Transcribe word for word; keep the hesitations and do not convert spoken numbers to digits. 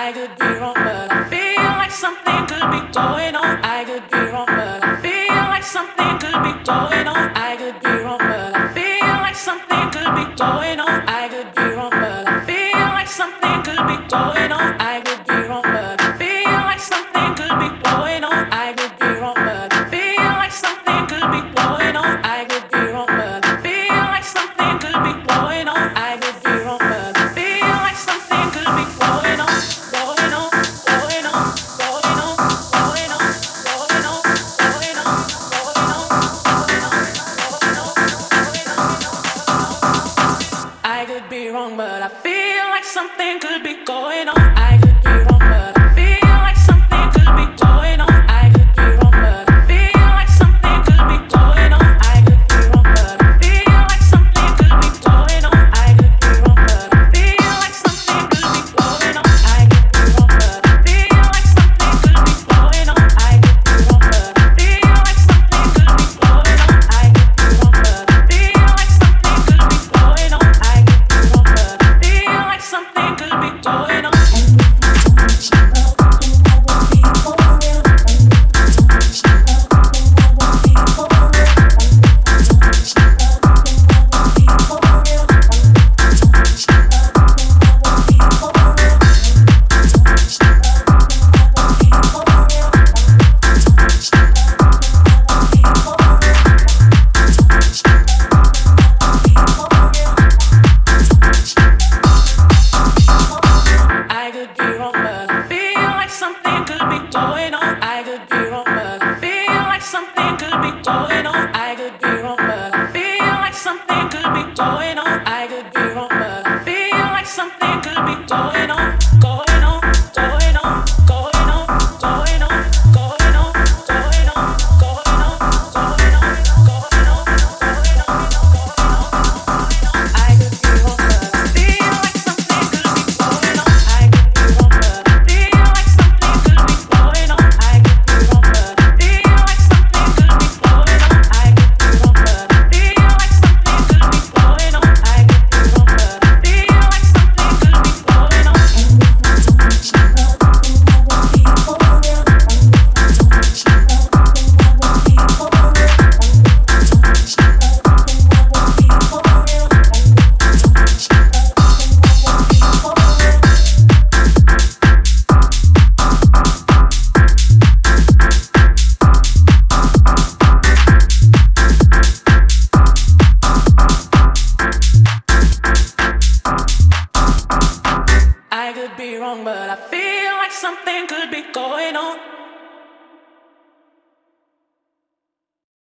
I could be wrong, but I feel like something could be going on. I could be wrong, but I feel like something could be going on. I could be wrong, but I feel like something could be going on. I could be wrong, but I feel like something could be going on. I could be wrong, but I feel like something could be going on. I could be wrong, but I feel like something could be going on. I could be wrong, but I feel like something could be going on. I could be wrong, but I feel like something could be going on, going on, going on, going on, going on, going on, going on, going on, going on, going on, going on. I could be wrong, but I feel like something could be going on. I could be wrong, but I feel like something could be going on. I could be wrong, but I feel like something could be going on. I could be wrong, but I feel like something could be going on. I could be wrong, but I feel like something could be going on. I could be wrong, but I feel like something could be going on. I could be wrong, but I feel like something could be going on. I could be wrong, but I feel like something could be going on. I could be wrong, but I feel like something could be going on. I could be wrong, but I feel like something could be going on. I could be wrong, but I feel like something could be going on. I could be wrong, but I feel like something could be going on. I could be wrong, but I feel like something could be going on, going on, going on, going on, going on, going on, going on, going on, going on, going on, going on, going on. I could be wrong, but I feel like something could be going on. I could be wrong, but I feel like something could be going on. I could be wrong, but I feel like something could be going on. I could be wrong, but I feel like something could be going on. I could be wrong, but I feel like something could be going on. I could be wrong, but I feel like something could be going on.